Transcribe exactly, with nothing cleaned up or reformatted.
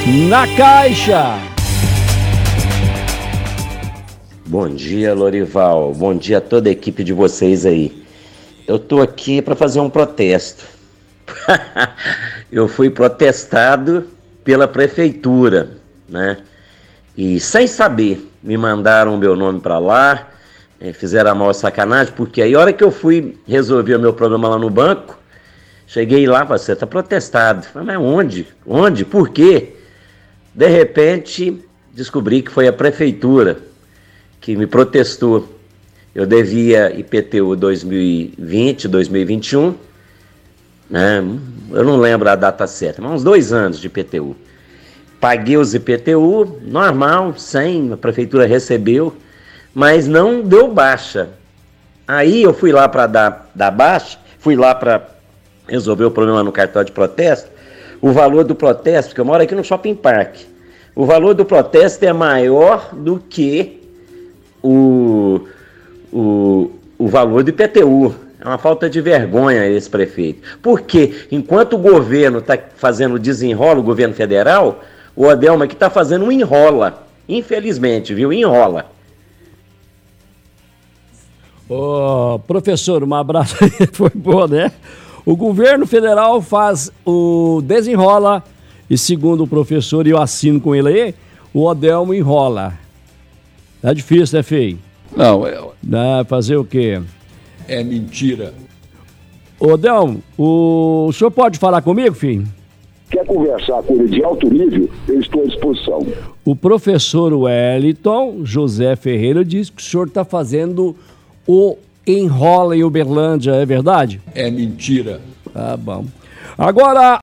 Na Caixa. Bom dia, Lorival. Bom dia a toda a equipe de vocês aí. Eu tô aqui para fazer um protesto. Eu fui protestado pela prefeitura, né? E sem saber, me mandaram o meu nome para lá, eh, fizeram a maior sacanagem, porque aí a hora que eu fui resolver o meu problema lá no banco, cheguei lá, você tá protestado. Falei, mas onde? Onde? Por quê? De repente, descobri que foi a prefeitura que me protestou. Eu devia I P T U dois mil e vinte, dois mil e vinte e um, né? Eu não lembro a data certa, mas uns dois anos de I P T U. Paguei os I P T U, normal, sem, a prefeitura recebeu, mas não deu baixa. Aí eu fui lá para dar, dar baixa, fui lá para resolver o problema no cartório de protesto. O valor do protesto, porque eu moro aqui no Shopping Park, o valor do protesto é maior do que o, o, o valor do I P T U. É uma falta de vergonha esse prefeito. Porque enquanto o governo está fazendo desenrola, o governo federal, o Odelma que está fazendo um enrola. Infelizmente, viu? Enrola. Ô, oh, professor, um abraço aí, foi bom, né? O governo federal faz o desenrola e, segundo o professor, e eu assino com ele aí, o Odelmo enrola. Tá difícil, né, Fei? Não, é... Dá fazer o quê? É mentira. Ô, Odelmo, o... o senhor pode falar comigo, filho? Quer conversar com ele de alto nível? Eu estou à disposição. O professor Wellington José Ferreira diz que o senhor está fazendo o enrola em Uberlândia, é verdade? É mentira. Tá bom. Agora,